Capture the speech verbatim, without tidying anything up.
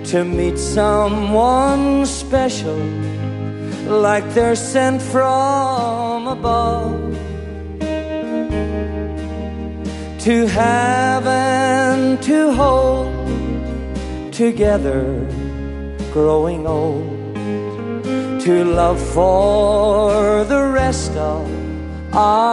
to meet someone special, like they're sent from above, to have and to hold together, growing old, to love for the rest of our